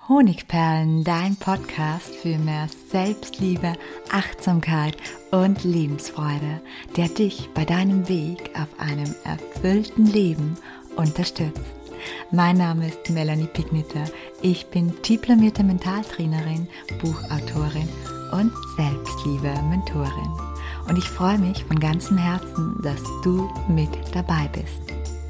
Honigperlen, dein Podcast für mehr Selbstliebe, Achtsamkeit und Lebensfreude, der dich bei deinem Weg auf einem erfüllten Leben unterstützt. Mein Name ist Melanie Pigniter. Ich bin diplomierte Mentaltrainerin, Buchautorin und Selbstliebe-Mentorin. Und ich freue mich von ganzem Herzen, dass du mit dabei bist.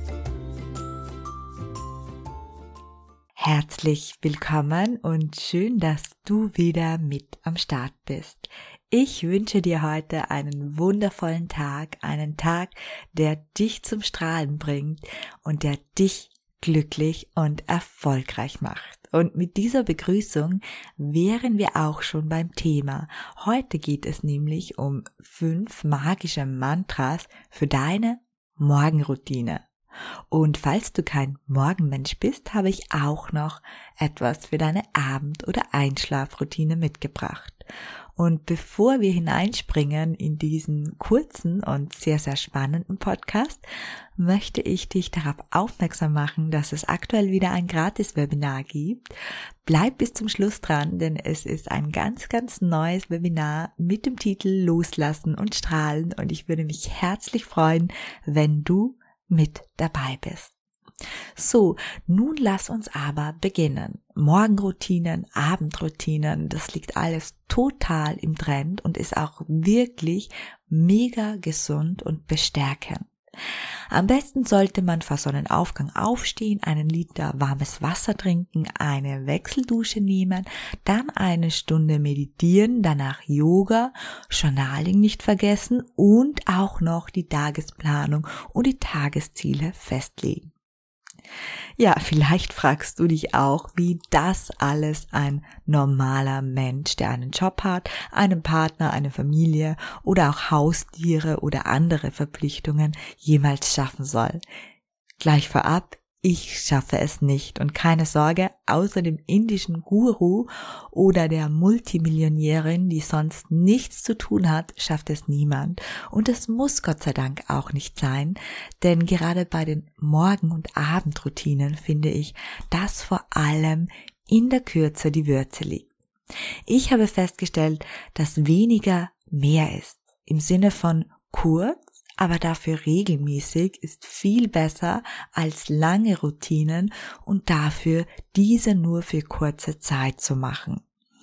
Herzlich willkommen und schön, dass du wieder mit am Start bist. Ich wünsche dir heute einen wundervollen Tag, einen Tag, der dich zum Strahlen bringt und der dich glücklich und erfolgreich macht. Und mit dieser Begrüßung wären wir auch schon beim Thema. Heute geht es nämlich um 5 magische Mantras für deine Morgenroutine. Und falls du kein Morgenmensch bist, habe ich auch noch etwas für deine Abend- oder Einschlafroutine mitgebracht. Und bevor wir hineinspringen in diesen kurzen und sehr, sehr spannenden Podcast, möchte ich dich darauf aufmerksam machen, dass es aktuell wieder ein Gratis-Webinar gibt. Bleib bis zum Schluss dran, denn es ist ein ganz, ganz neues Webinar mit dem Titel Loslassen und Strahlen und ich würde mich herzlich freuen, wenn du mit dabei bist. So, nun lass uns aber beginnen. Morgenroutinen, Abendroutinen, das liegt alles total im Trend und ist auch wirklich mega gesund und bestärkend. Am besten sollte man vor Sonnenaufgang aufstehen, 1 Liter warmes Wasser trinken, eine Wechseldusche nehmen, dann 1 Stunde meditieren, danach Yoga, Journaling nicht vergessen und auch noch die Tagesplanung und die Tagesziele festlegen. Ja, vielleicht fragst du dich auch, wie das alles ein normaler Mensch, der einen Job hat, einen Partner, eine Familie oder auch Haustiere oder andere Verpflichtungen jemals schaffen soll. Gleich vorab, ich schaffe es nicht und keine Sorge, außer dem indischen Guru oder der Multimillionärin, die sonst nichts zu tun hat, schafft es niemand. Und es muss Gott sei Dank auch nicht sein, denn gerade bei den Morgen- und Abendroutinen finde ich, dass vor allem in der Kürze die Würze liegt. Ich habe festgestellt, dass weniger mehr ist, im Sinne von kurz, aber dafür regelmäßig ist viel besser als lange Routinen und dafür diese nur für kurze Zeit zu machen.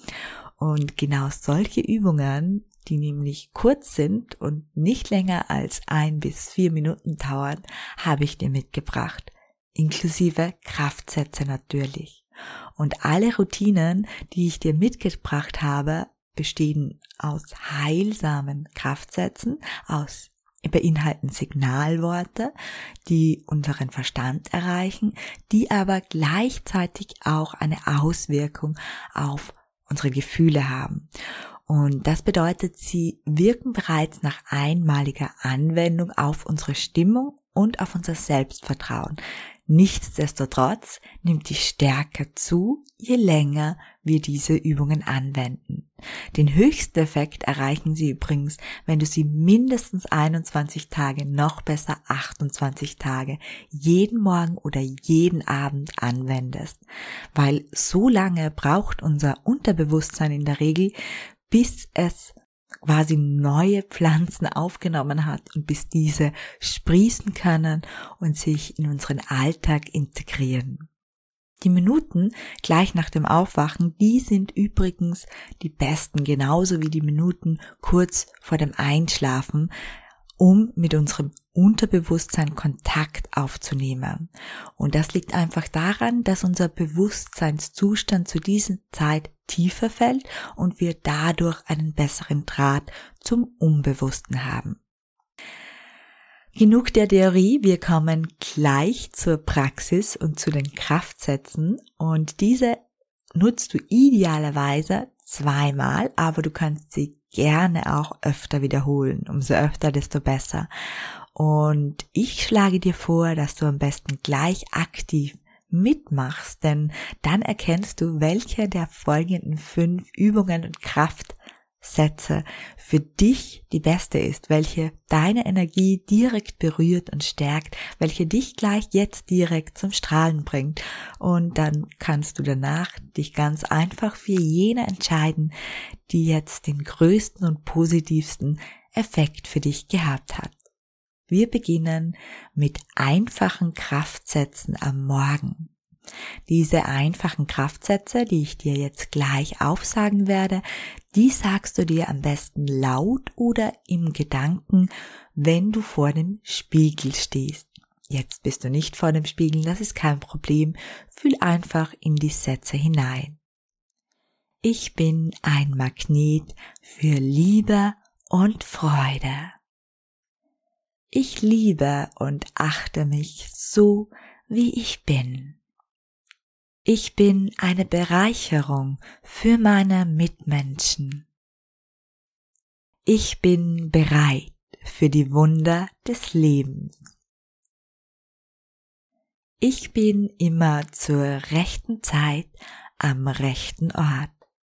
Und genau solche Übungen, die nämlich kurz sind und nicht länger als 1 bis 4 Minuten dauern, habe ich dir mitgebracht, inklusive Kraftsätze natürlich. Und alle Routinen, die ich dir mitgebracht habe, bestehen aus heilsamen Kraftsätzen, beinhalten Signalworte, die unseren Verstand erreichen, die aber gleichzeitig auch eine Auswirkung auf unsere Gefühle haben. Und das bedeutet, sie wirken bereits nach einmaliger Anwendung auf unsere Stimmung und auf unser Selbstvertrauen. Nichtsdestotrotz nimmt die Stärke zu, je länger wir diese Übungen anwenden. Den höchsten Effekt erreichen sie übrigens, wenn du sie mindestens 21 Tage, noch besser 28 Tage, jeden Morgen oder jeden Abend anwendest. Weil so lange braucht unser Unterbewusstsein in der Regel, bis es quasi neue Pflanzen aufgenommen hat und bis diese sprießen können und sich in unseren Alltag integrieren. Die Minuten gleich nach dem Aufwachen, die sind übrigens die besten, genauso wie die Minuten kurz vor dem Einschlafen, um mit unserem Unterbewusstsein Kontakt aufzunehmen. Und das liegt einfach daran, dass unser Bewusstseinszustand zu dieser Zeit tiefer fällt und wir dadurch einen besseren Draht zum Unbewussten haben. Genug der Theorie, wir kommen gleich zur Praxis und zu den Kraftsätzen und diese nutzt du idealerweise 2-mal, aber du kannst sie gerne auch öfter wiederholen, umso öfter, desto besser. Und ich schlage dir vor, dass du am besten gleich aktiv mitmachst, denn dann erkennst du, welche der folgenden 5 Übungen und Kraftsätze Sätze für dich die beste ist, welche deine Energie direkt berührt und stärkt, welche dich gleich jetzt direkt zum Strahlen bringt. Und dann kannst du danach dich ganz einfach für jene entscheiden, die jetzt den größten und positivsten Effekt für dich gehabt hat. Wir beginnen mit einfachen Kraftsätzen am Morgen. Diese einfachen Kraftsätze, die ich dir jetzt gleich aufsagen werde, die sagst du dir am besten laut oder im Gedanken, wenn du vor dem Spiegel stehst. Jetzt bist du nicht vor dem Spiegel, das ist kein Problem. Fühl einfach in die Sätze hinein. Ich bin ein Magnet für Liebe und Freude. Ich liebe und achte mich so, wie ich bin. Ich bin eine Bereicherung für meine Mitmenschen. Ich bin bereit für die Wunder des Lebens. Ich bin immer zur rechten Zeit am rechten Ort.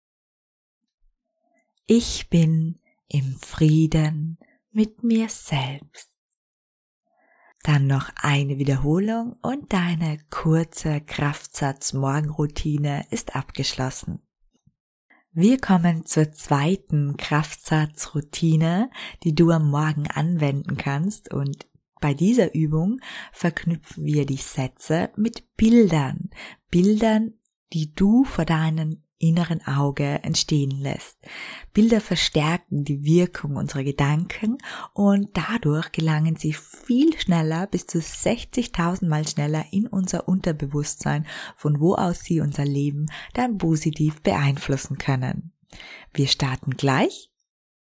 Ich bin im Frieden mit mir selbst. Dann noch eine Wiederholung und deine kurze Kraftsatz-Morgenroutine ist abgeschlossen. Wir kommen zur zweiten Kraftsatzroutine, die du am Morgen anwenden kannst, und bei dieser Übung verknüpfen wir die Sätze mit Bildern, die du vor deinem inneren Auge entstehen lässt. Bilder verstärken die Wirkung unserer Gedanken und dadurch gelangen sie viel schneller, bis zu 60.000 Mal schneller in unser Unterbewusstsein, von wo aus sie unser Leben dann positiv beeinflussen können. Wir starten gleich.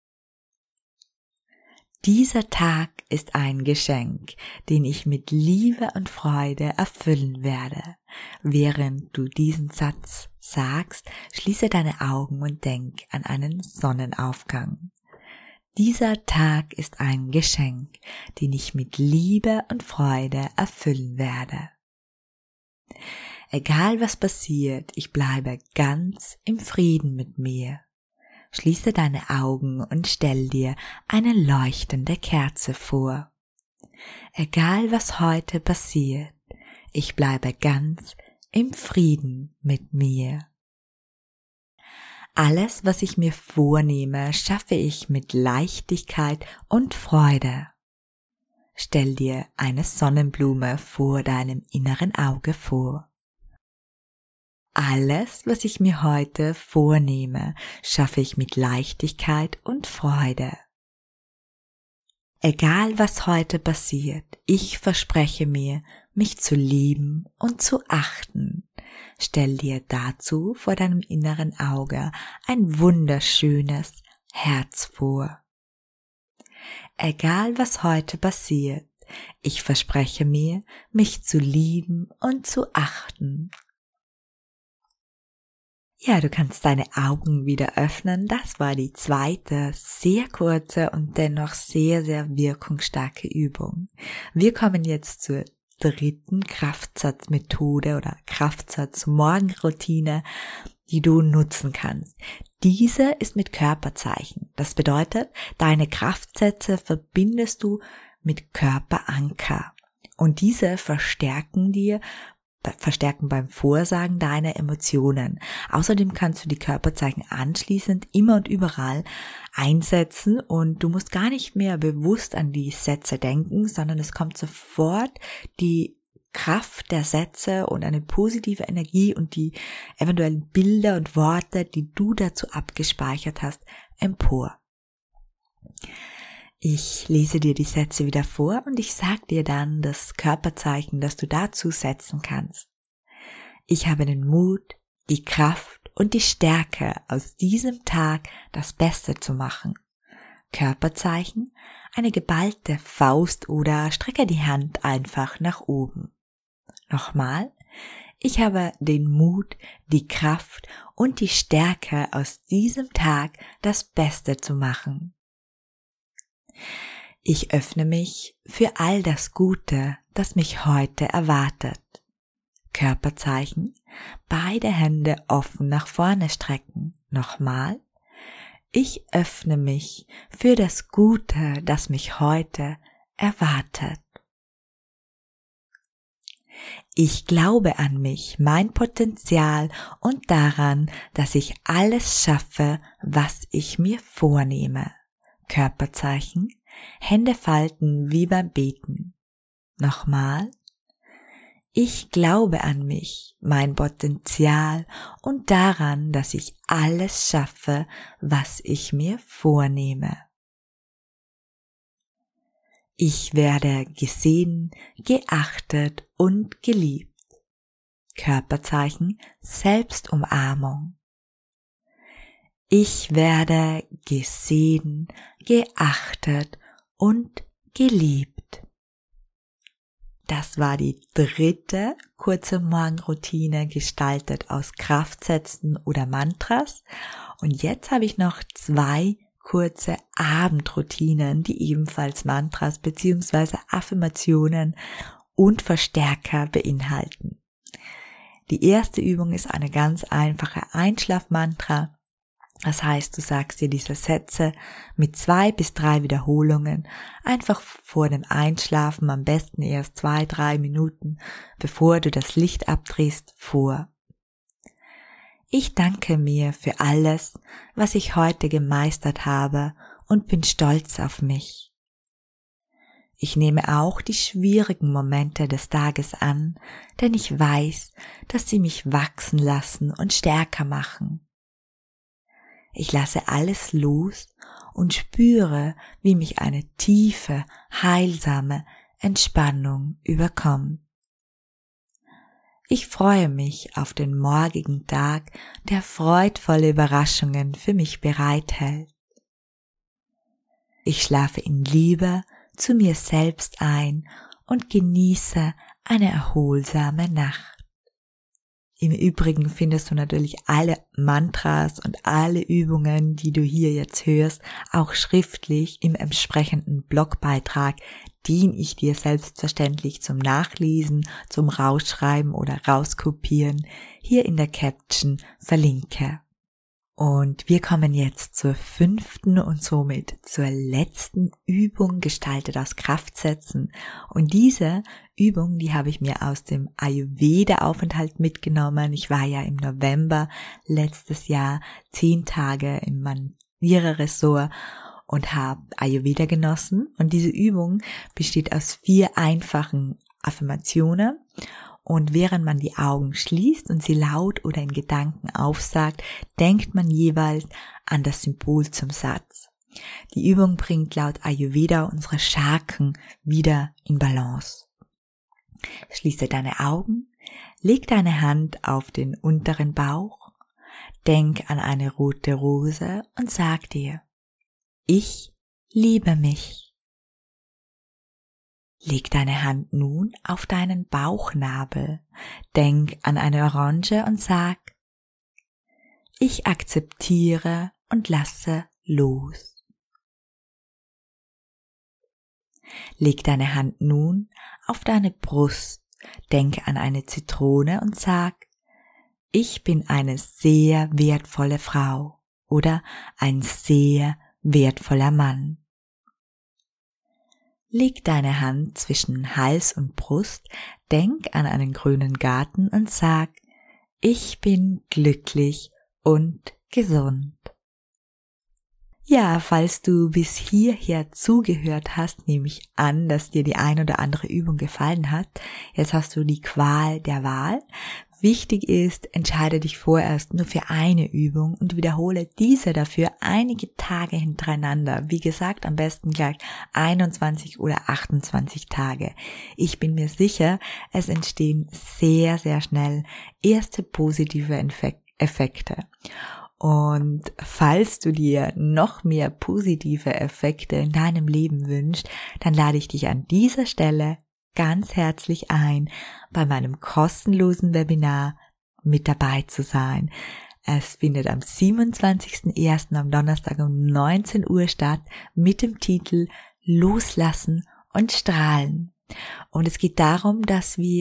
Dieser Tag ist ein Geschenk, den ich mit Liebe und Freude erfüllen werde. Während du diesen Satz sagst, schließe deine Augen und denk an einen Sonnenaufgang. Dieser Tag ist ein Geschenk, den ich mit Liebe und Freude erfüllen werde. Egal was passiert, ich bleibe ganz im Frieden mit mir. Schließe deine Augen und stell dir eine leuchtende Kerze vor. Egal was heute passiert, ich bleibe ganz im Frieden mit mir. Alles, was ich mir vornehme, schaffe ich mit Leichtigkeit und Freude. Stell dir eine Sonnenblume vor deinem inneren Auge vor. Alles, was ich mir heute vornehme, schaffe ich mit Leichtigkeit und Freude. Egal was heute passiert, ich verspreche mir, mich zu lieben und zu achten. Stell dir dazu vor deinem inneren Auge ein wunderschönes Herz vor. Egal was heute passiert, ich verspreche mir, mich zu lieben und zu achten. Ja, du kannst deine Augen wieder öffnen. Das war die zweite, sehr kurze und dennoch sehr, sehr wirkungsstarke Übung. Wir kommen jetzt zur dritten Kraftsatzmethode oder Kraftsatz-Morgenroutine, die du nutzen kannst. Diese ist mit Körperzeichen. Das bedeutet, deine Kraftsätze verbindest du mit Körperanker. Und diese verstärken beim Vorsagen deiner Emotionen. Außerdem kannst du die Körperzeichen anschließend immer und überall einsetzen und du musst gar nicht mehr bewusst an die Sätze denken, sondern es kommt sofort die Kraft der Sätze und eine positive Energie und die eventuellen Bilder und Worte, die du dazu abgespeichert hast, empor. Ich lese dir die Sätze wieder vor und ich sag dir dann das Körperzeichen, das du dazu setzen kannst. Ich habe den Mut, die Kraft und die Stärke, aus diesem Tag das Beste zu machen. Körperzeichen, eine geballte Faust oder strecke die Hand einfach nach oben. Nochmal. Ich habe den Mut, die Kraft und die Stärke, aus diesem Tag das Beste zu machen. Ich öffne mich für all das Gute, das mich heute erwartet. Körperzeichen, beide Hände offen nach vorne strecken. Nochmal. Ich öffne mich für das Gute, das mich heute erwartet. Ich glaube an mich, mein Potenzial und daran, dass ich alles schaffe, was ich mir vornehme. Körperzeichen, Hände falten wie beim Beten. Nochmal. Ich glaube an mich, mein Potenzial und daran, dass ich alles schaffe, was ich mir vornehme. Ich werde gesehen, geachtet und geliebt. Körperzeichen, Selbstumarmung. Ich werde gesehen, geachtet und geliebt. Das war die 3. kurze Morgenroutine, gestaltet aus Kraftsätzen oder Mantras. Und jetzt habe ich noch 2 kurze Abendroutinen, die ebenfalls Mantras bzw. Affirmationen und Verstärker beinhalten. Die erste Übung ist eine ganz einfache Einschlafmantra. Das heißt, du sagst dir diese Sätze mit 2 bis 3 Wiederholungen einfach vor dem Einschlafen, am besten erst 2-3 Minuten, bevor du das Licht abdrehst, vor. Ich danke mir für alles, was ich heute gemeistert habe und bin stolz auf mich. Ich nehme auch die schwierigen Momente des Tages an, denn ich weiß, dass sie mich wachsen lassen und stärker machen. Ich lasse alles los und spüre, wie mich eine tiefe, heilsame Entspannung überkommt. Ich freue mich auf den morgigen Tag, der freudvolle Überraschungen für mich bereithält. Ich schlafe in Liebe zu mir selbst ein und genieße eine erholsame Nacht. Im Übrigen findest du natürlich alle Mantras und alle Übungen, die du hier jetzt hörst, auch schriftlich im entsprechenden Blogbeitrag, den ich dir selbstverständlich zum Nachlesen, zum Rausschreiben oder Rauskopieren hier in der Caption verlinke. Und wir kommen jetzt zur 5. und somit zur letzten Übung, gestaltet aus Kraftsätzen. Und diese Übung, die habe ich mir aus dem Ayurveda-Aufenthalt mitgenommen. Ich war ja im November letztes Jahr 10 Tage im Manira-Ressort und habe Ayurveda genossen. Und diese Übung besteht aus 4 einfachen Affirmationen. Und während man die Augen schließt und sie laut oder in Gedanken aufsagt, denkt man jeweils an das Symbol zum Satz. Die Übung bringt laut Ayurveda unsere Chakren wieder in Balance. Schließe deine Augen, leg deine Hand auf den unteren Bauch, denk an eine rote Rose und sag dir: Ich liebe mich. Leg deine Hand nun auf deinen Bauchnabel, denk an eine Orange und sag: Ich akzeptiere und lasse los. Leg deine Hand nun auf deine Brust, denk an eine Zitrone und sag: Ich bin eine sehr wertvolle Frau oder ein sehr wertvoller Mann. Leg deine Hand zwischen Hals und Brust, denk an einen grünen Garten und sag: Ich bin glücklich und gesund. Ja, falls du bis hierher zugehört hast, nehme ich an, dass dir die ein oder andere Übung gefallen hat. Jetzt hast du die Qual der Wahl. Wichtig ist, entscheide dich vorerst nur für eine Übung und wiederhole diese dafür einige Tage hintereinander. Wie gesagt, am besten gleich 21 oder 28 Tage. Ich bin mir sicher, es entstehen sehr, sehr schnell erste positive Effekte. Und falls du dir noch mehr positive Effekte in deinem Leben wünschst, dann lade ich dich an dieser Stelle ganz herzlich ein, bei meinem kostenlosen Webinar mit dabei zu sein. Es findet am 27.01. am Donnerstag um 19 Uhr statt mit dem Titel Loslassen und Strahlen. Und es geht darum, dass wir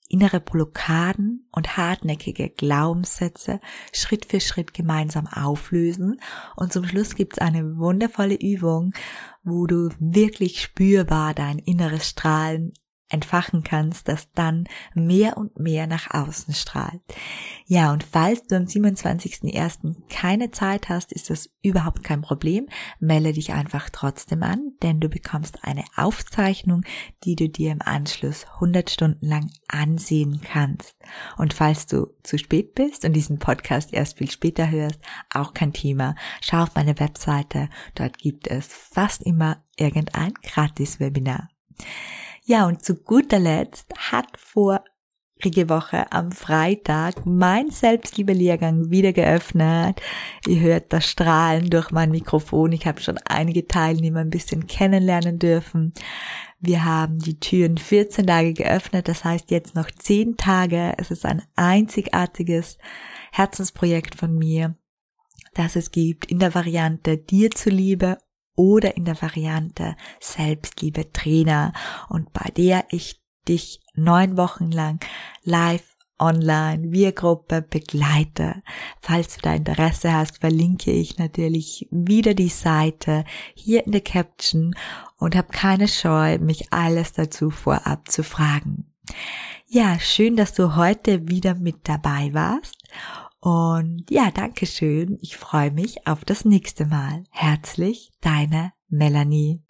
innere Blockaden und hartnäckige Glaubenssätze Schritt für Schritt gemeinsam auflösen. Und zum Schluss gibt's eine wundervolle Übung, wo du wirklich spürbar dein inneres Strahlen entfachen kannst, das dann mehr und mehr nach außen strahlt. Ja, und falls du am 27.01. keine Zeit hast, ist das überhaupt kein Problem. Melde dich einfach trotzdem an, denn du bekommst eine Aufzeichnung, die du dir im Anschluss 100 Stunden lang ansehen kannst. Und falls du zu spät bist und diesen Podcast erst viel später hörst, auch kein Thema. Schau auf meine Webseite, dort gibt es fast immer irgendein Gratis-Webinar. Ja, und zu guter Letzt hat vorige Woche am Freitag mein Selbstliebe-Lehrgang wieder geöffnet. Ihr hört das Strahlen durch mein Mikrofon. Ich habe schon einige Teilnehmer ein bisschen kennenlernen dürfen. Wir haben die Türen 14 Tage geöffnet, das heißt jetzt noch 10 Tage. Es ist ein einzigartiges Herzensprojekt von mir, das es gibt in der Variante Dir zuliebe oder in der Variante Selbstliebe Trainer, und bei der ich dich 9 Wochen lang live online via Gruppe begleite. Falls du da Interesse hast, verlinke ich natürlich wieder die Seite hier in der Caption und hab keine Scheu, mich alles dazu vorab zu fragen. Ja, schön, dass du heute wieder mit dabei warst. Und ja, danke schön. Ich freue mich auf das nächste Mal. Herzlich, deine Melanie.